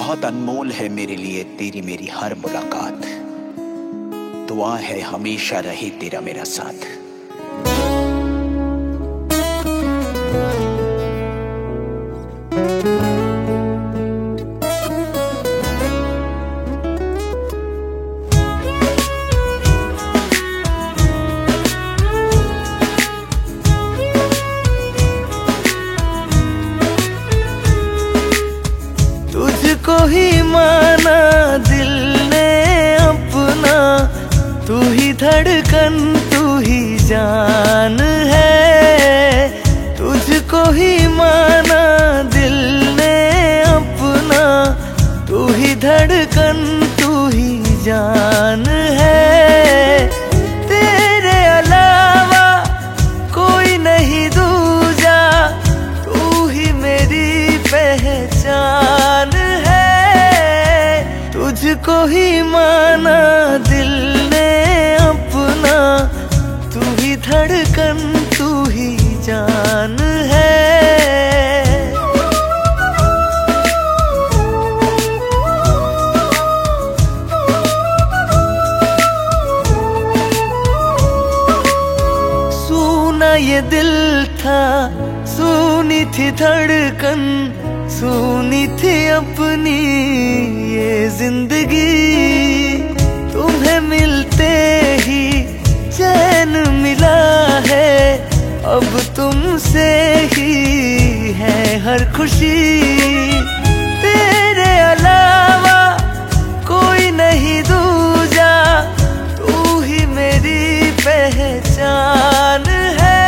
बहुत अनमोल है मेरे लिए तेरी मेरी हर मुलाकात। दुआ है हमेशा रहे तेरा मेरा साथ। तुझको ही माना दिल ने अपना, तू ही धड़कन तू ही जान है। तुझको ही माना दिल ने अपना, तू ही धड़कन तू ही जान है। तेरे अलावा कोई नहीं दूजा, तू ही मेरी पहचान है। तुझको ही माना दिल ने अपना, तू ही धड़कन तू ही जान है। सूना ये दिल था, सुनी थी धड़कन, सुनी थी अपनी ये जिंदगी। तुम्हें मिलते ही चैन मिला है, अब तुमसे ही है हर खुशी। तेरे अलावा कोई नहीं दूजा, तू ही मेरी पहचान है।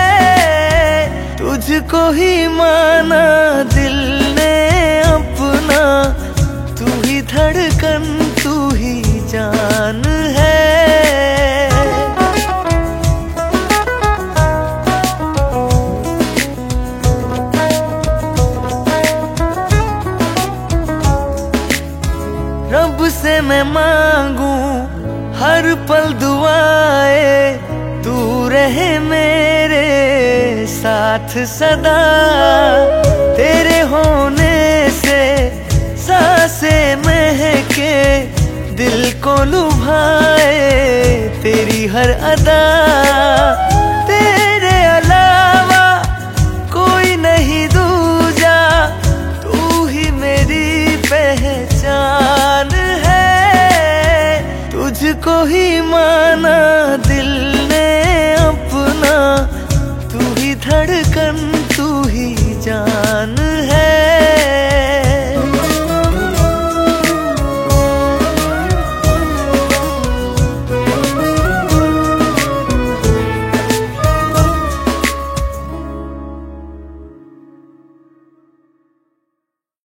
तुझको ही माना दिल ने अपना, तू ही धड़कन तू ही जान है। रब से मैं मांगू हर पल दुआएं, तू रहे मेरे साथ सदा। तेरे होने से सांसें महके, दिल को लुभाए तेरी हर अदा। तेरे अलावा कोई नहीं दूजा, तू ही मेरी पहचान है। तुझको ही मान